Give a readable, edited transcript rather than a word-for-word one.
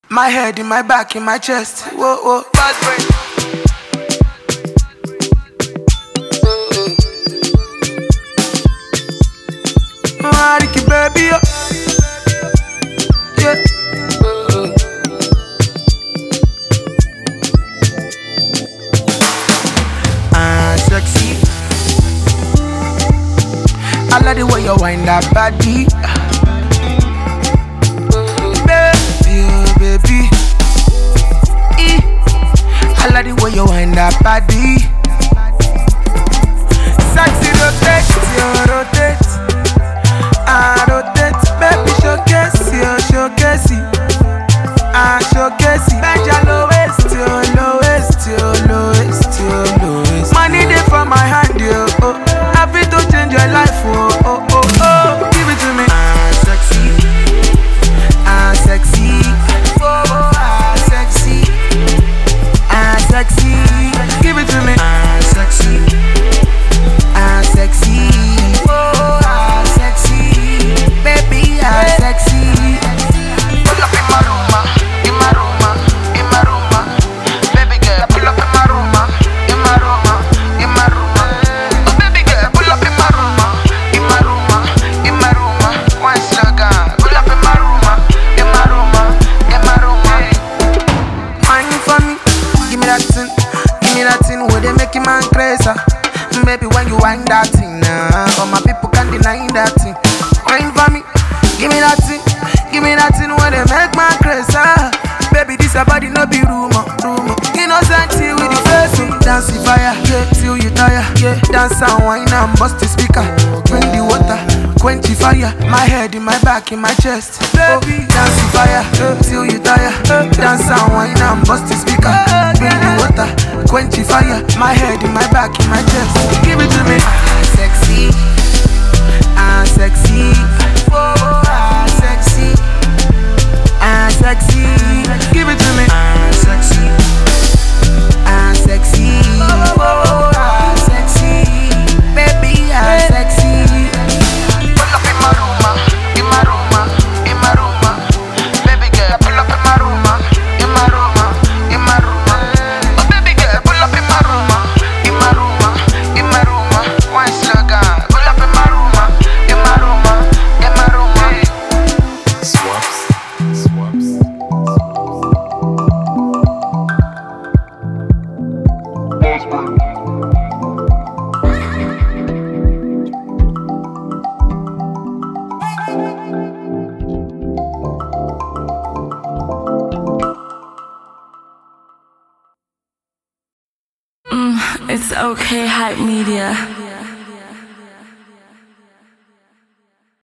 My head in my back, in my chest. Whoa, whoa. Bad brain. Ricky baby, yeah. Sexy. I like the way you wind that body. Baby, oh baby. I like the way you wind that body. Sexy rotate, rotate. I rotate, baby showcase, showcase. I showcase, bend your lowest, your lowest, your lowest, your lowest. Money there for my hand, yo. Oh, happy to change your life, oh, oh, oh, oh. Give it to me. I'm sexy, I'm sexy, oh, I'm sexy, I'm sexy. Give it to me. I'm sexy, I'm sexy, oh, I'm sexy, baby, I'm sexy. Pull up in my room. Man crazy, baby when you wind that thing now, all my people can't deny that thing. Wine for me, give me that thing when they make man crazy. Baby this a body no be rumor. Innocent with the face, dance the fire, yeah, till you tire, yeah. Dance and wine and bust the speaker, bring the water, quench the fire. My head in my back, in my chest, baby. Dance the fire, till you tire, dance and wine and bust the speaker, bring the water, quench the fire. My head in my back, in my chest. Give it to me. I'm sexy, I'm sexy, oh, I'm sexy, I'm sexy. Give it to me. I'm sexy, I'm sexy, oh, I'm sexy, baby, I'm sexy. Pull up in my room, in my room, in my room, baby girl. Pull up in my room, in my room, in my room. Oh baby girl, pull up in my room, in my room, in my room. One sugar. Pull up in my room, in my room, in my room. Swaps. It's okay, hype media.